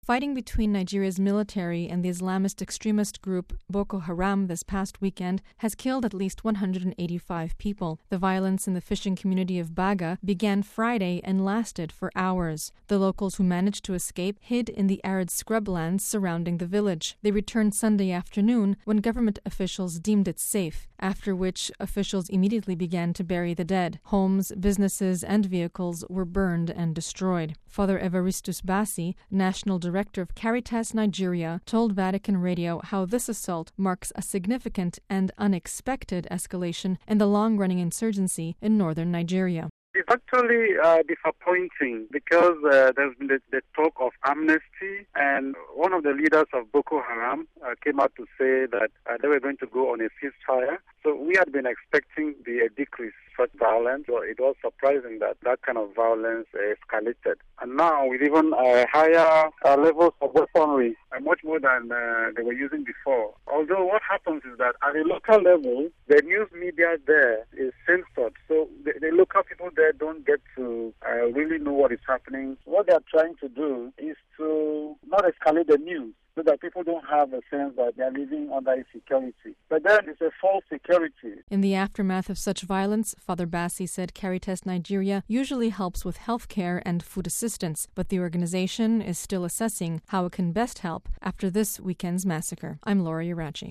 Fighting between Nigeria's military and the Islamist extremist group Boko Haram this past weekend has killed at least 185 people. The violence in the fishing community of Baga began Friday and lasted for hours. The locals who managed to escape hid in the arid scrublands surrounding the village. They returned Sunday afternoon when government officials deemed it safe, after which officials immediately began to bury the dead. Homes, businesses, and vehicles were burned and destroyed. Father Evaristus Bassi, National Director of Caritas Nigeria, told Vatican Radio how this assault marks a significant and unexpected escalation in the long-running insurgency in northern Nigeria. It's actually disappointing because there's been the talk of amnesty, and one of the leaders of Boko Haram came out to say that they were going to go on a ceasefire. So we had been expecting a decrease in such violence. So it was surprising that kind of violence escalated. And now with even higher levels of weaponry, much more than they were using before. Although what happens is that at a local level, the news media there is censored. So the local people there don't get to really know what is happening. What they are trying to do is to not escalate the news, so that people don't have a sense that they are living under insecurity. But then it's a false security. In the aftermath of such violence, Father Bassi said Caritas Nigeria usually helps with health care and food assistance, but the organization is still assessing how it can best help after this weekend's massacre. I'm Laura Irachi.